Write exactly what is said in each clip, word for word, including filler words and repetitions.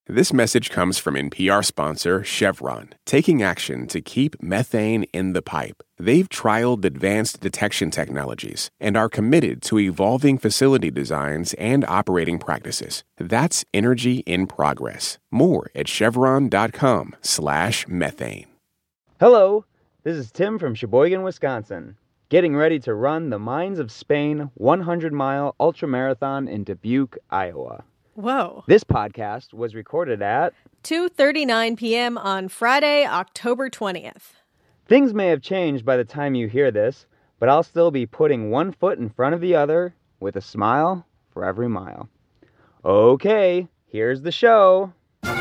This message comes from N P R sponsor Chevron, taking action to keep methane in the pipe. They've trialed advanced detection technologies and are committed to evolving facility designs and operating practices. That's energy in progress. More at chevron.com slash methane. Hello, this is Tim from Sheboygan, Wisconsin, getting ready to run the Mines of Spain one hundred mile ultramarathon in Dubuque, Iowa. Whoa. This podcast was recorded at two thirty-nine p.m. on Friday, October twentieth. Things may have changed by the time you hear this, but I'll still be putting one foot in front of the other with a smile for every mile. Okay, here's the show.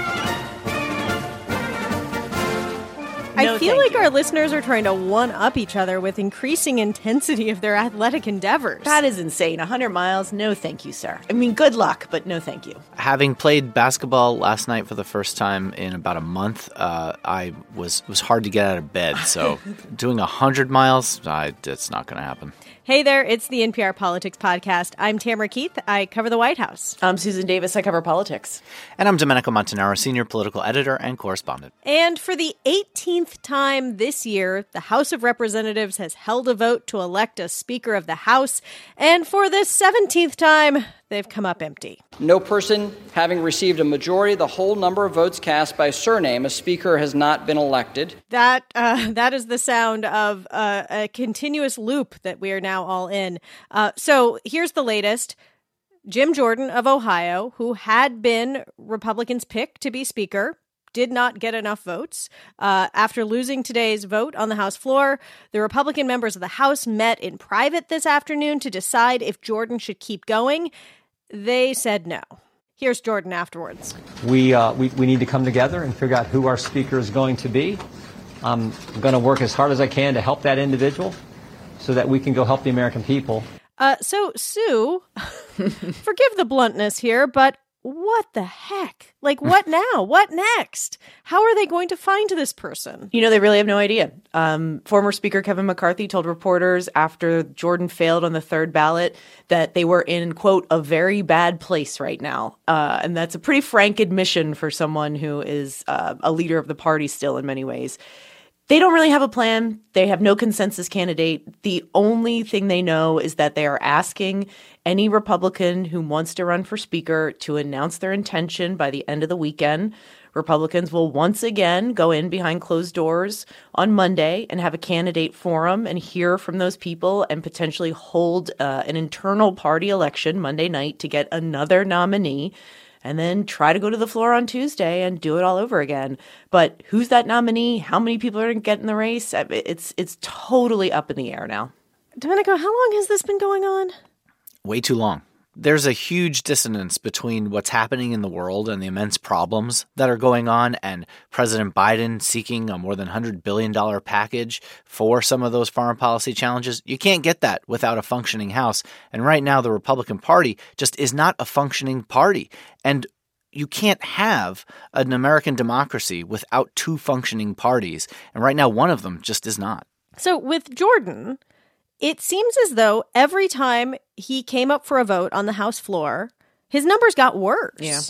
I feel like our listeners are trying to one-up each other with increasing intensity of their athletic endeavors. That is insane. one hundred miles, no thank you, sir. I mean, good luck, but no thank you. Having played basketball last night for the first time in about a month, uh, I was it was hard to get out of bed. So doing one hundred miles, I, it's not going to happen. Hey there, it's the N P R Politics Podcast. I'm Tamara Keith. I cover the White House. I'm Susan Davis. I cover politics. And I'm Domenico Montanaro, senior political editor and correspondent. And for the eighteenth time this year, the House of Representatives has held a vote to elect a Speaker of the House. And for the seventeenth time, they've come up empty. No person having received a majority of the whole number of votes cast by surname, a speaker has not been elected. That uh, that is the sound of uh, a continuous loop that we are now all in. Uh, so here's the latest. Jim Jordan of Ohio, who had been Republicans' pick to be Speaker, did not get enough votes. Uh, after losing today's vote on the House floor, the Republican members of the House met in private this afternoon to decide if Jordan should keep going. They said no. Here's Jordan afterwards. We, uh, we we need to come together and figure out who our speaker is going to be. I'm going to work as hard as I can to help that individual so that we can go help the American people. Uh, so, Sue, forgive the bluntness here, but what the heck? Like, what now? What next? How are they going to find this person? You know, they really have no idea. Um, former Speaker Kevin McCarthy told reporters after Jordan failed on the third ballot that they were in, quote, a very bad place right now. Uh, and that's a pretty frank admission for someone who is uh, a leader of the party still in many ways. They don't really have a plan. They have no consensus candidate. The only thing they know is that they are asking any Republican who wants to run for Speaker to announce their intention by the end of the weekend. Republicans will once again go in behind closed doors on Monday and have a candidate forum and hear from those people and potentially hold uh, an internal party election Monday night to get another nominee. And then try to go to the floor on Tuesday and do it all over again. But who's that nominee? How many people are going to get in the race? It's it's totally up in the air now. Domenico, how long has this been going on? Way too long. There's a huge dissonance between what's happening in the world and the immense problems that are going on and President Biden seeking a more than one hundred billion dollars package for some of those foreign policy challenges. You can't get that without a functioning House. And right now, the Republican Party just is not a functioning party. And you can't have an American democracy without two functioning parties. And right now, one of them just is not. So with Jordan, it seems as though every time he came up for a vote on the House floor, his numbers got worse. Yeah.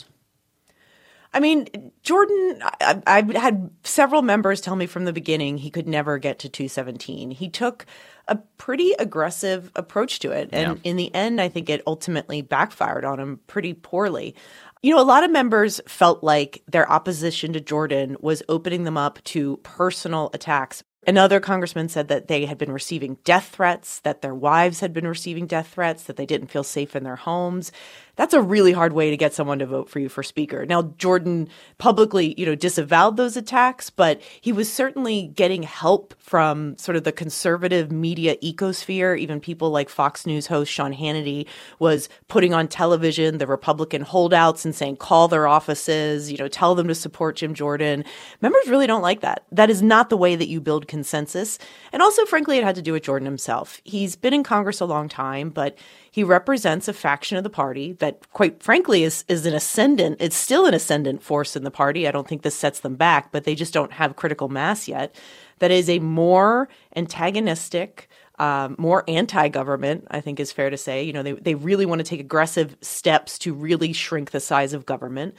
I mean, Jordan, I, I've had several members tell me from the beginning he could never get to two seventeen. He took a pretty aggressive approach to it. And yeah. in the end, I think it ultimately backfired on him pretty poorly. You know, a lot of members felt like their opposition to Jordan was opening them up to personal attacks. Another congressman said that they had been receiving death threats, that their wives had been receiving death threats, that they didn't feel safe in their homes. That's a really hard way to get someone to vote for you for Speaker. Now, Jordan publicly, you know, disavowed those attacks, but he was certainly getting help from sort of the conservative media ecosphere. Even people like Fox News host Sean Hannity was putting on television the Republican holdouts and saying, call their offices, you know, tell them to support Jim Jordan. Members really don't like that. That is not the way that you build consensus. And also, frankly, it had to do with Jordan himself. He's been in Congress a long time, but he represents a faction of the party that, quite frankly, is is an ascendant. It's still an ascendant force in the party. I don't think this sets them back, but they just don't have critical mass yet. That is a more antagonistic, um, more anti-government, I think is fair to say. You know, they, they really want to take aggressive steps to really shrink the size of government.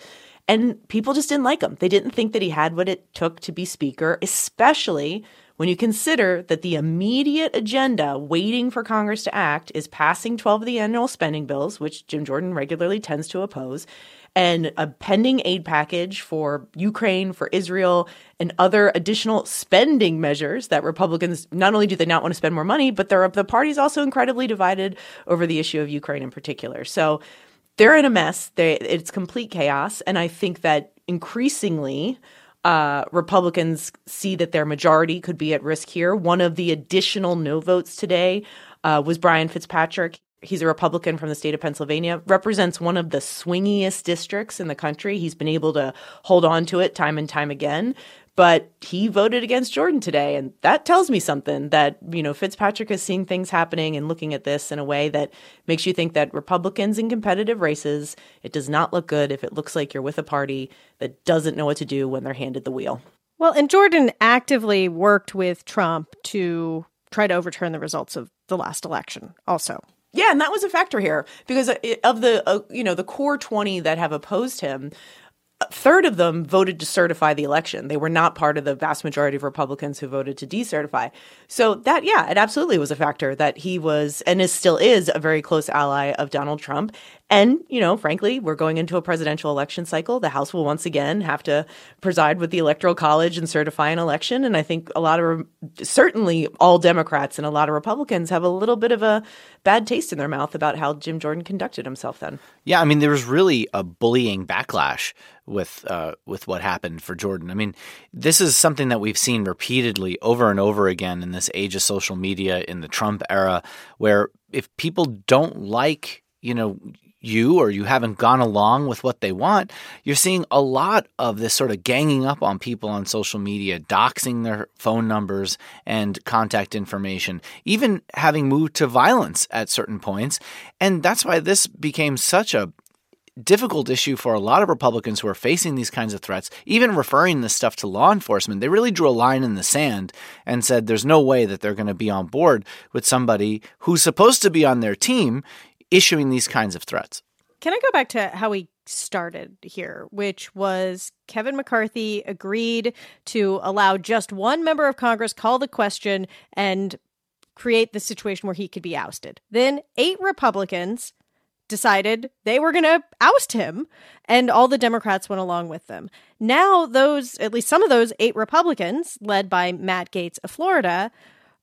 And people just didn't like him. They didn't think that he had what it took to be speaker, especially when you consider that the immediate agenda waiting for Congress to act is passing twelve of the annual spending bills, which Jim Jordan regularly tends to oppose, and a pending aid package for Ukraine, for Israel, and other additional spending measures that Republicans, not only do they not want to spend more money, but they're, the party's also incredibly divided over the issue of Ukraine in particular. So they're in a mess. They, it's complete chaos. And I think that increasingly uh, Republicans see that their majority could be at risk here. One of the additional no votes today uh, was Brian Fitzpatrick. He's a Republican from the state of Pennsylvania, represents one of the swingiest districts in the country. He's been able to hold on to it time and time again. But he voted against Jordan today. And that tells me something that, you know, Fitzpatrick is seeing things happening and looking at this in a way that makes you think that Republicans in competitive races, it does not look good if it looks like you're with a party that doesn't know what to do when they're handed the wheel. Well, and Jordan actively worked with Trump to try to overturn the results of the last election also. Yeah, and that was a factor here because of the, uh, you know, the core twenty that have opposed him, a third of them voted to certify the election. They were not part of the vast majority of Republicans who voted to decertify. So that, yeah, it absolutely was a factor that he was and is still is a very close ally of Donald Trump. And, you know, frankly, we're going into a presidential election cycle. The House will once again have to preside with the Electoral College and certify an election. And I think a lot of, certainly all Democrats and a lot of Republicans have a little bit of a bad taste in their mouth about how Jim Jordan conducted himself then. Yeah, I mean, there was really a bullying backlash with uh, with what happened for Jordan. I mean, this is something that we've seen repeatedly over and over again in this age of social media, in the Trump era, where if people don't like, you know, you or you haven't gone along with what they want, you're seeing a lot of this sort of ganging up on people on social media, doxing their phone numbers and contact information, even having moved to violence at certain points. And that's why this became such a difficult issue for a lot of Republicans who are facing these kinds of threats, even referring this stuff to law enforcement. They really drew a line in the sand and said there's no way that they're going to be on board with somebody who's supposed to be on their team issuing these kinds of threats. Can I go back to how we started here, which was Kevin McCarthy agreed to allow just one member of Congress call the question and create the situation where he could be ousted. Then eight Republicans decided they were going to oust him, and all the Democrats went along with them. Now those, at least some of those eight Republicans, led by Matt Gaetz of Florida,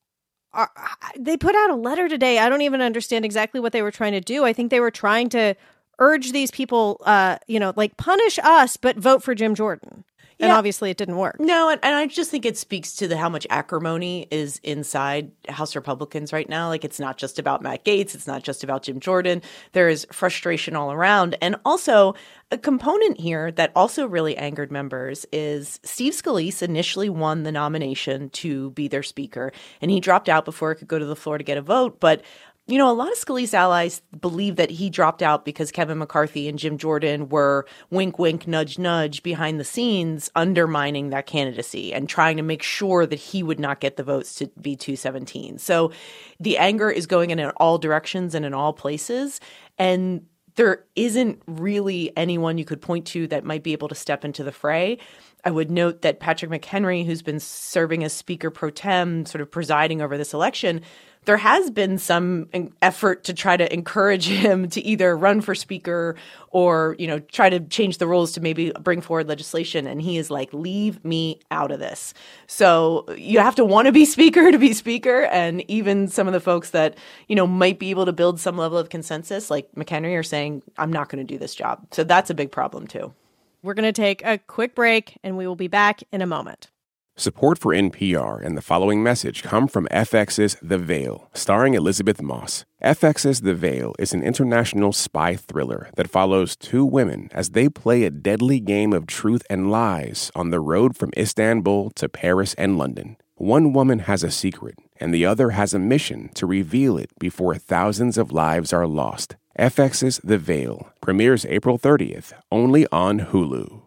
Are, they put out a letter today. I don't even understand exactly what they were trying to do. I think they were trying to urge these people, uh, you know, like punish us, but vote for Jim Jordan. And yeah. obviously it didn't work. No, and, and I just think it speaks to the how much acrimony is inside House Republicans right now. Like, it's not just about Matt Gaetz. It's not just about Jim Jordan. There is frustration all around. And also, a component here that also really angered members is Steve Scalise initially won the nomination to be their speaker, and he dropped out before it could go to the floor to get a vote. But you know, a lot of Scalise allies believe that he dropped out because Kevin McCarthy and Jim Jordan were wink, wink, nudge, nudge behind the scenes undermining that candidacy and trying to make sure that he would not get the votes to be two seventeen. So the anger is going in all directions and in all places. And there isn't really anyone you could point to that might be able to step into the fray. I would note that Patrick McHenry, who's been serving as Speaker pro tem, sort of presiding over this election, there has been some effort to try to encourage him to either run for speaker or, you know, try to change the rules to maybe bring forward legislation. And he is like, leave me out of this. So you have to want to be speaker to be speaker. And even some of the folks that, you know, might be able to build some level of consensus, like McHenry, are saying, I'm not going to do this job. So that's a big problem, too. We're going to take a quick break and we will be back in a moment. Support for N P R and the following message come from F X's The Veil, starring Elizabeth Moss. F X's The Veil is an international spy thriller that follows two women as they play a deadly game of truth and lies on the road from Istanbul to Paris and London. One woman has a secret, and the other has a mission to reveal it before thousands of lives are lost. F X's The Veil premieres April thirtieth, only on Hulu.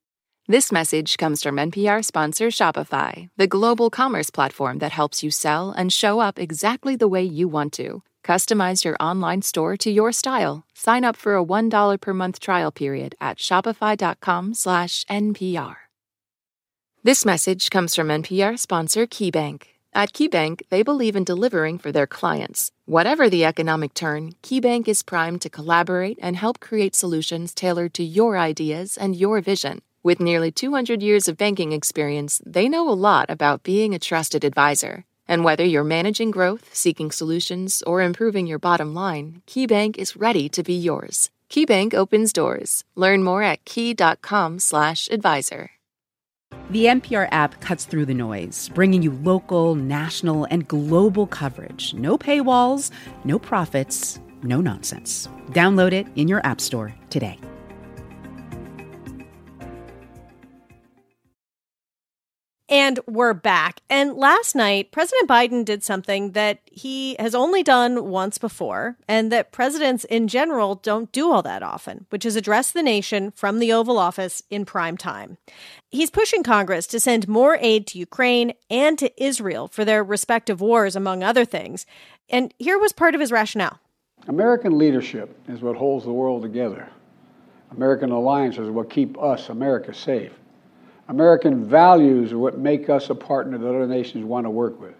This message comes from N P R sponsor Shopify, the global commerce platform that helps you sell and show up exactly the way you want to. Customize your online store to your style. Sign up for a one dollar per month trial period at shopify.com slash NPR. This message comes from N P R sponsor KeyBank. At KeyBank, they believe in delivering for their clients. Whatever the economic turn, KeyBank is primed to collaborate and help create solutions tailored to your ideas and your vision. With nearly two hundred years of banking experience, they know a lot about being a trusted advisor. And whether you're managing growth, seeking solutions, or improving your bottom line, KeyBank is ready to be yours. KeyBank opens doors. Learn more at key.com slash advisor. The N P R app cuts through the noise, bringing you local, national, and global coverage. No paywalls, no profits, no nonsense. Download it in your app store today. And we're back. And last night, President Biden did something that he has only done once before, and that presidents in general don't do all that often, which is address the nation from the Oval Office in prime time. He's pushing Congress to send more aid to Ukraine and to Israel for their respective wars, among other things. And here was part of his rationale. American leadership is what holds the world together. American alliances is what keep us, America, safe. American values are what make us a partner that other nations want to work with.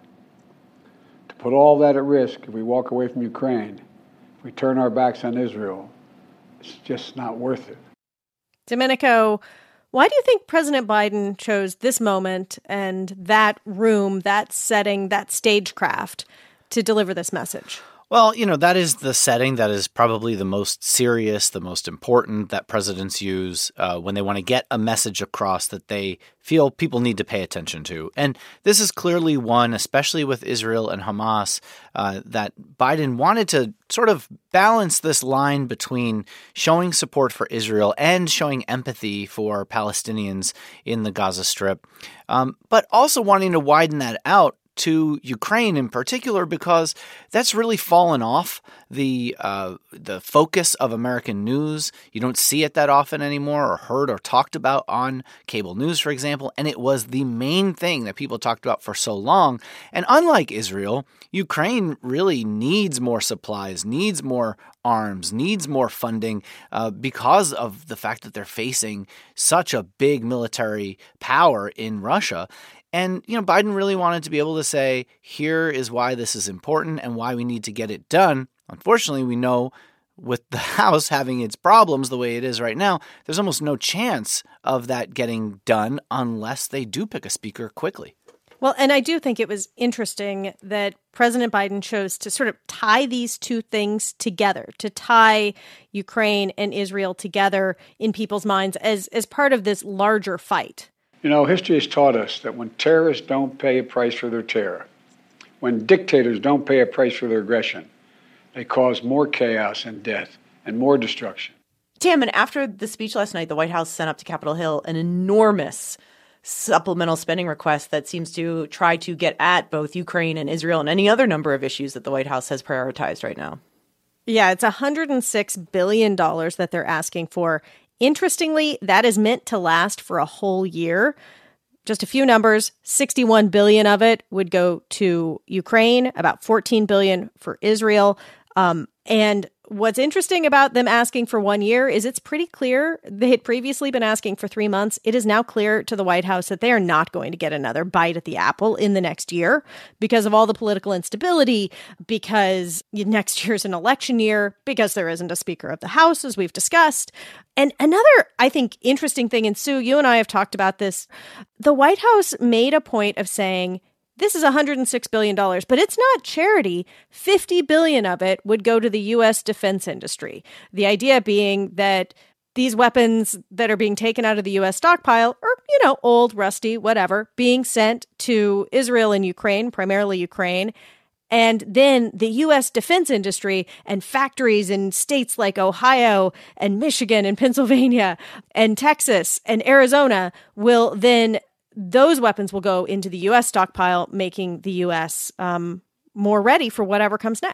To put all that at risk, if we walk away from Ukraine, if we turn our backs on Israel, it's just not worth it. Domenico, why do you think President Biden chose this moment and that room, that setting, that stagecraft to deliver this message? Well, you know, that is the setting that is probably the most serious, the most important that presidents use uh, when they want to get a message across that they feel people need to pay attention to. And this is clearly one, especially with Israel and Hamas, uh, that Biden wanted to sort of balance this line between showing support for Israel and showing empathy for Palestinians in the Gaza Strip, um, but also wanting to widen that out to Ukraine in particular, because that's really fallen off the uh, the focus of American news. You don't see it that often anymore, or heard or talked about on cable news, for example. And it was the main thing that people talked about for so long. And unlike Israel, Ukraine really needs more supplies, needs more arms, needs more funding uh, because of the fact that they're facing such a big military power in Russia. And, you know, Biden really wanted to be able to say, here is why this is important and why we need to get it done. Unfortunately, we know with the House having its problems the way it is right now, there's almost no chance of that getting done unless they do pick a speaker quickly. Well, and I do think it was interesting that President Biden chose to sort of tie these two things together, to tie Ukraine and Israel together in people's minds as, as part of this larger fight. You know, history has taught us that when terrorists don't pay a price for their terror, when dictators don't pay a price for their aggression, they cause more chaos and death and more destruction. Tam, and after the speech last night, the White House sent up to Capitol Hill an enormous supplemental spending request that seems to try to get at both Ukraine and Israel and any other number of issues that the White House has prioritized right now. Yeah, it's one hundred six billion dollars that they're asking for. Interestingly, that is meant to last for a whole year. Just a few numbers, sixty-one billion dollars of it would go to Ukraine, about fourteen billion dollars for Israel. Um, and what's interesting about them asking for one year is it's pretty clear. They had previously been asking for three months. It is now clear to the White House that they are not going to get another bite at the apple in the next year because of all the political instability, because next year's an election year, because there isn't a Speaker of the House, as we've discussed. And another, I think, interesting thing, and Sue, you and I have talked about this, the White House made a point of saying, this is one hundred six billion dollars, but it's not charity. fifty billion dollars of it would go to the U S defense industry. The idea being that these weapons that are being taken out of the U S stockpile are, you know, old, rusty, whatever, being sent to Israel and Ukraine, primarily Ukraine. And then the U S defense industry and factories in states like Ohio and Michigan and Pennsylvania and Texas and Arizona will then, those weapons will go into the U S stockpile, making the U S um, more ready for whatever comes next.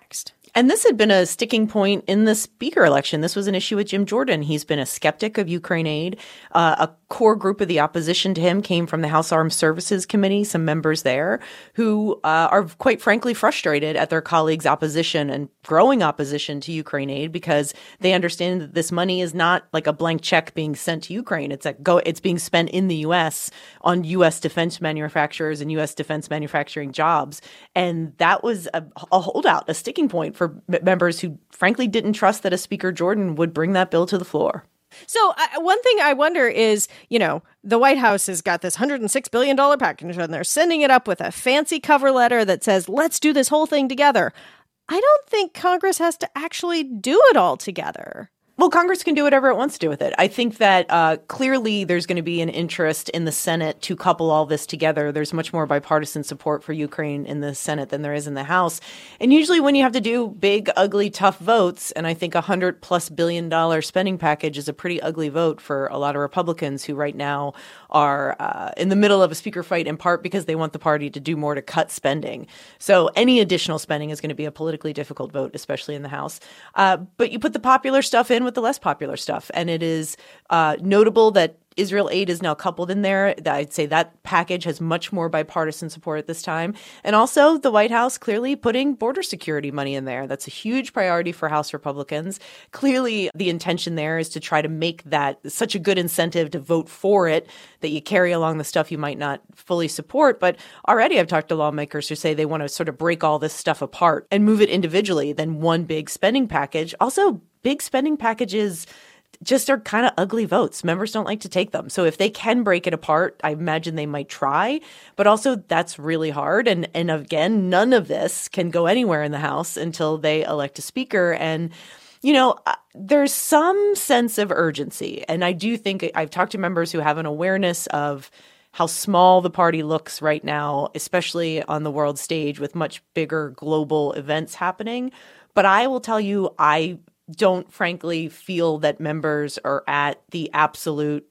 And this had been a sticking point in the speaker election. This was an issue with Jim Jordan. He's been a skeptic of Ukraine aid. Uh, a core group of the opposition to him came from the House Armed Services Committee, some members there who uh, are quite frankly frustrated at their colleagues' opposition and growing opposition to Ukraine aid because they understand that this money is not like a blank check being sent to Ukraine. It's a go. It's being spent in the U S on U S defense manufacturers and U S defense manufacturing jobs. And that was a, a holdout, a sticking point for members who frankly didn't trust that a Speaker Jordan would bring that bill to the floor. So uh, one thing I wonder is, you know, the White House has got this one hundred six billion dollars package and they're sending it up with a fancy cover letter that says, let's do this whole thing together. I don't think Congress has to actually do it all together. Well, Congress can do whatever it wants to do with it. I think that uh, clearly there's going to be an interest in the Senate to couple all this together. There's much more bipartisan support for Ukraine in the Senate than there is in the House. And usually when you have to do big, ugly, tough votes, and I think a hundred plus billion dollar spending package is a pretty ugly vote for a lot of Republicans who right now are uh, in the middle of a speaker fight, in part because they want the party to do more to cut spending. So any additional spending is going to be a politically difficult vote, especially in the House. Uh, but you put the popular stuff in with the less popular stuff. And it is uh, notable that Israel aid is now coupled in there. I'd say that package has much more bipartisan support at this time. And also the White House clearly putting border security money in there. That's a huge priority for House Republicans. Clearly the intention there is to try to make that such a good incentive to vote for it that you carry along the stuff you might not fully support. But already I've talked to lawmakers who say they want to sort of break all this stuff apart and move it individually than one big spending package. Also, big spending packages just are kind of ugly votes. Members don't like to take them. So if they can break it apart, I imagine they might try. But also that's really hard. And and again, none of this can go anywhere in the House until they elect a speaker. And, you know, there's some sense of urgency. And I do think I've talked to members who have an awareness of how small the party looks right now, especially on the world stage with much bigger global events happening. But I will tell you, I don't frankly feel that members are at the absolute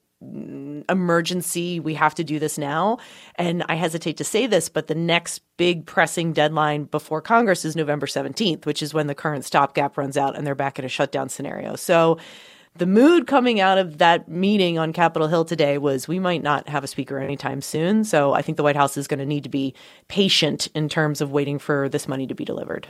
emergency. We have to do this now. And I hesitate to say this, but the next big pressing deadline before Congress is November seventeenth, which is when the current stopgap runs out and they're back in a shutdown scenario. So the mood coming out of that meeting on Capitol Hill today was we might not have a speaker anytime soon. So I think the White House is going to need to be patient in terms of waiting for this money to be delivered.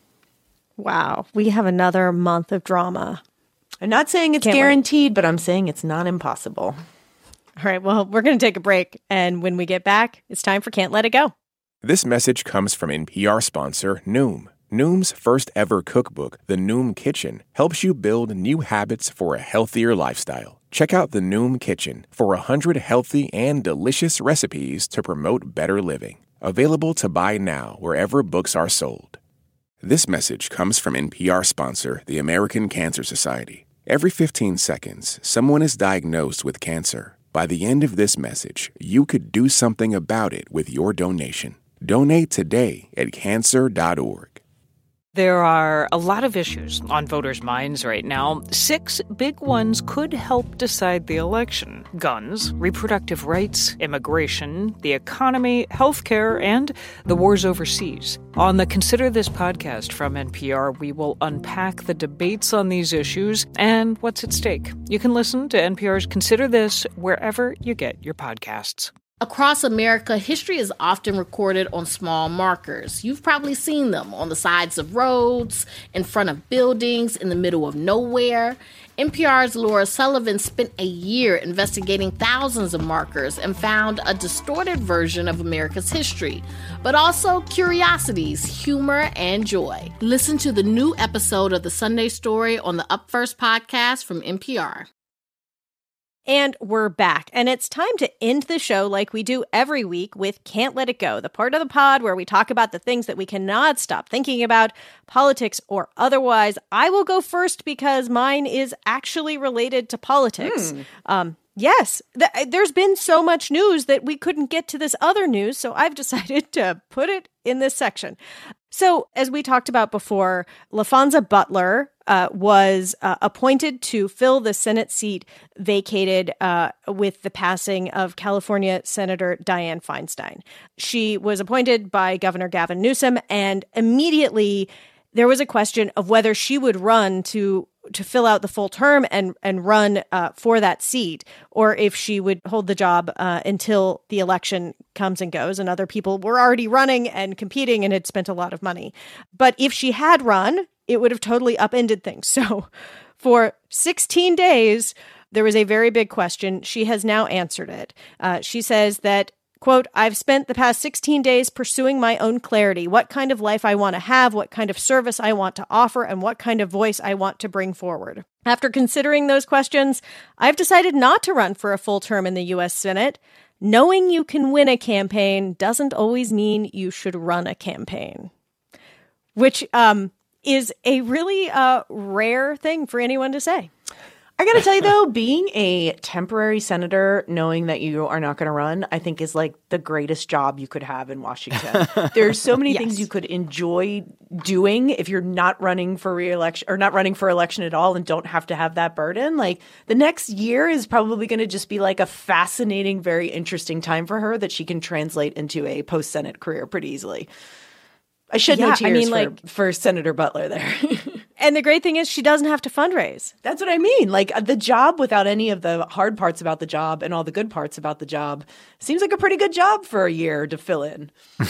Wow. We have another month of drama. I'm not saying it's Can't guaranteed, wait. But I'm saying it's not impossible. All right. Well, we're going to take a break. And when we get back, it's time for Can't Let It Go. This message comes from N P R sponsor Noom. Noom's first ever cookbook, The Noom Kitchen, helps you build new habits for a healthier lifestyle. Check out The Noom Kitchen for one hundred healthy and delicious recipes to promote better living. Available to buy now wherever books are sold. This message comes from N P R sponsor, the American Cancer Society. Every fifteen seconds, someone is diagnosed with cancer. By the end of this message, you could do something about it with your donation. Donate today at cancer dot org. There are a lot of issues on voters' minds right now. Six big ones could help decide the election: guns, reproductive rights, immigration, the economy, healthcare, and the wars overseas. On the Consider This podcast from N P R, we will unpack the debates on these issues and what's at stake. You can listen to N P R's Consider This wherever you get your podcasts. Across America, history is often recorded on small markers. You've probably seen them on the sides of roads, in front of buildings, in the middle of nowhere. N P R's Laura Sullivan spent a year investigating thousands of markers and found a distorted version of America's history, but also curiosities, humor, and joy. Listen to the new episode of The Sunday Story on the Up First podcast from N P R. And we're back. And it's time to end the show like we do every week with Can't Let It Go, the part of the pod where we talk about the things that we cannot stop thinking about, politics or otherwise. I will go first because mine is actually related to politics. Mm. Um, yes, th- there's been so much news that we couldn't get to this other news, so I've decided to put it in this section. So, as we talked about before, LaFonza Butler uh, was uh, appointed to fill the Senate seat vacated uh, with the passing of California Senator Dianne Feinstein. She was appointed by Governor Gavin Newsom, and immediately there was a question of whether she would run to to fill out the full term and and run uh, for that seat, or if she would hold the job uh, until the election comes and goes, and other people were already running and competing and had spent a lot of money. But if she had run, it would have totally upended things. So for sixteen days, there was a very big question. She has now answered it. Uh, she says that, quote, I've spent the past sixteen days pursuing my own clarity, what kind of life I want to have, what kind of service I want to offer, and what kind of voice I want to bring forward. After considering those questions, I've decided not to run for a full term in the U S Senate. Knowing you can win a campaign doesn't always mean you should run a campaign, which um, is a really uh, rare thing for anyone to say. I got to tell you, though, being a temporary senator, knowing that you are not going to run, I think is like the greatest job you could have in Washington. There's so many yes. things you could enjoy doing if you're not running for re-election or not running for election at all and don't have to have that burden. Like the next year is probably going to just be like a fascinating, very interesting time for her that she can translate into a post-Senate career pretty easily. I shed yeah, no tears I mean, for, like, for Senator Butler there. And the great thing is she doesn't have to fundraise. That's what I mean. Like the job without any of the hard parts about the job and all the good parts about the job seems like a pretty good job for a year to fill in.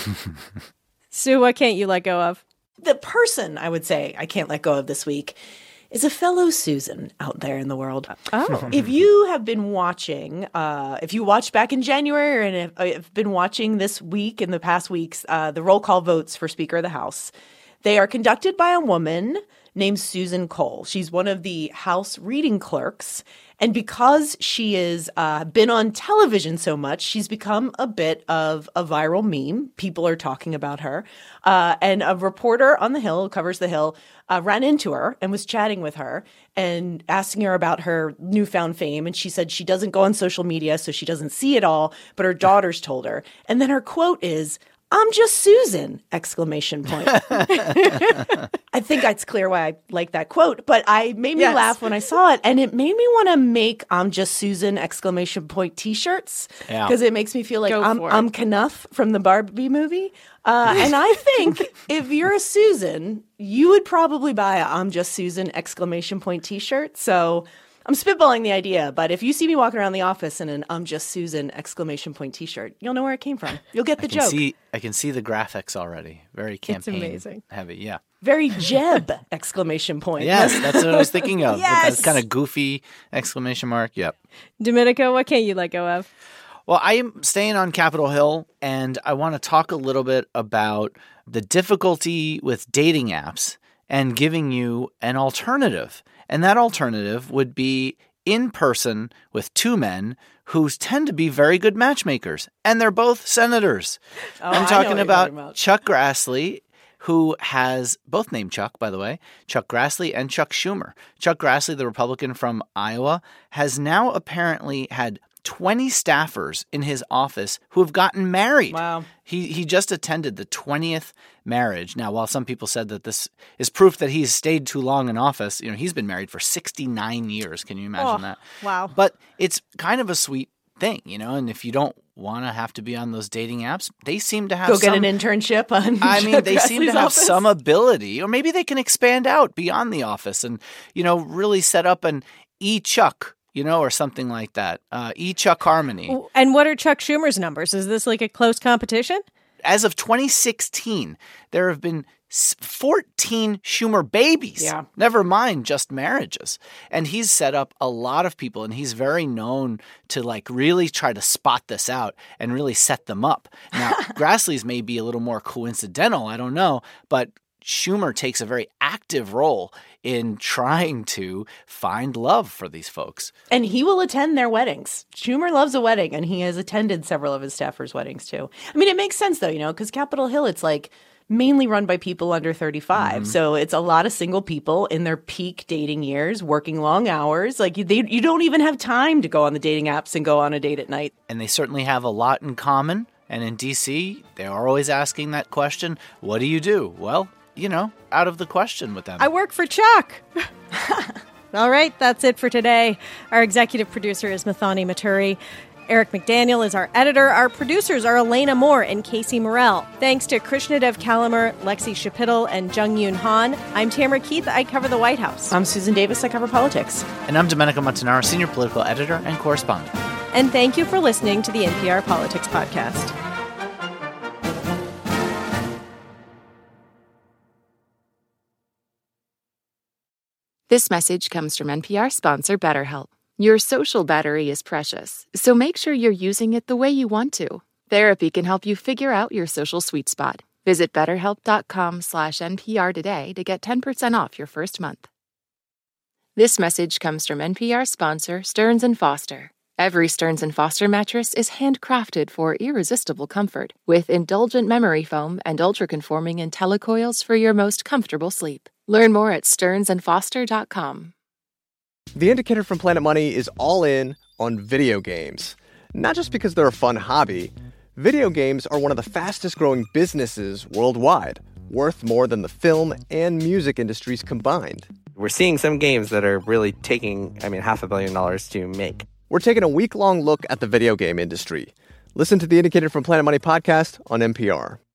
Sue, what can't you let go of? The person I would say I can't let go of this week is a fellow Susan out there in the world. Oh. If you have been watching, uh, if you watched back in January and have, have been watching this week, in the past weeks, uh, the roll call votes for Speaker of the House, they are conducted by a woman named Susan Cole. She's one of the House reading clerks. And because she has uh, been on television so much, she's become a bit of a viral meme. People are talking about her. Uh, and a reporter on the Hill, who covers the Hill, uh, ran into her and was chatting with her and asking her about her newfound fame. And she said she doesn't go on social media, so she doesn't see it all, but her daughters told her. And then her quote is, I'm just Susan, exclamation point. I think it's clear why I like that quote, but I made me yes. laugh when I saw it, and it made me want to make I'm just Susan, exclamation point t-shirts, because yeah. it makes me feel like Go I'm, I'm Knuff from the Barbie movie. Uh, and I think if you're a Susan, you would probably buy a I'm just Susan, exclamation point t-shirt. So I'm spitballing the idea, but if you see me walking around the office in an I'm just Susan, exclamation point t-shirt, you'll know where it came from. You'll get the I can joke. See, I can see the graphics already. Very campaign it's amazing. heavy, yeah. Very Jeb, exclamation point. Yes, that's what I was thinking of. Yes. With that kind of goofy exclamation mark, yep. Domenico, what can't you let go of? Well, I am staying on Capitol Hill, and I want to talk a little bit about the difficulty with dating apps and giving you an alternative. And that alternative would be in person with two men who tend to be very good matchmakers. And they're both senators. Oh, I'm talking about, about Chuck Grassley, who has both named Chuck, by the way, Chuck Grassley and Chuck Schumer. Chuck Grassley, the Republican from Iowa, has now apparently had twenty staffers in his office who have gotten married. Wow. He he just attended the twentieth marriage. Now, while some people said that this is proof that he's stayed too long in office, you know, he's been married for sixty-nine years. Can you imagine oh, that? Wow. But it's kind of a sweet thing, you know, and if you don't want to have to be on those dating apps, they seem to have Go some, get an internship on I mean, they Grassley's seem to have office. some ability, or maybe they can expand out beyond the office and, you know, really set up an e-Chuck, you know, or something like that. Uh, E-Chuck Harmony. And what are Chuck Schumer's numbers? Is this like a close competition? As of twenty sixteen, there have been fourteen Schumer babies. Yeah. Never mind just marriages. And he's set up a lot of people, and he's very known to like really try to spot this out and really set them up. Now, Grassley's may be a little more coincidental, I don't know, but Schumer takes a very active role in trying to find love for these folks. And he will attend their weddings. Schumer loves a wedding, and he has attended several of his staffers' weddings, too. I mean, it makes sense, though, you know, because Capitol Hill, it's like mainly run by people under thirty-five. Mm-hmm. So it's a lot of single people in their peak dating years, working long hours. Like, you, they, you don't even have time to go on the dating apps and go on a date at night. And they certainly have a lot in common. And in D C, they are always asking that question, what do you do? Well, you know, out of the question with them. I work for Chuck. All right, that's it for today. Our executive producer is Mathani Maturi. Eric McDaniel is our editor. Our producers are Elena Moore and Casey Morell. Thanks to Krishnadev Kalamer, Lexi Shapital, and Jung Yoon Han. I'm Tamara Keith. I cover the White House. I'm Susan Davis. I cover politics. And I'm Domenico Montanaro, senior political editor and correspondent. And thank you for listening to the N P R Politics Podcast. This message comes from N P R sponsor BetterHelp. Your social battery is precious, so make sure you're using it the way you want to. Therapy can help you figure out your social sweet spot. Visit betterhelp.com slash NPR today to get ten percent off your first month. This message comes from N P R sponsor Stearns and Foster. Every Stearns and Foster mattress is handcrafted for irresistible comfort, with indulgent memory foam and ultra-conforming IntelliCoils for your most comfortable sleep. Learn more at stearns and foster dot com. The Indicator from Planet Money is all in on video games. Not just because they're a fun hobby. Video games are one of the fastest growing businesses worldwide, worth more than the film and music industries combined. We're seeing some games that are really taking, I mean, half a billion dollars to make. We're taking a week-long look at the video game industry. Listen to the Indicator from Planet Money podcast on N P R.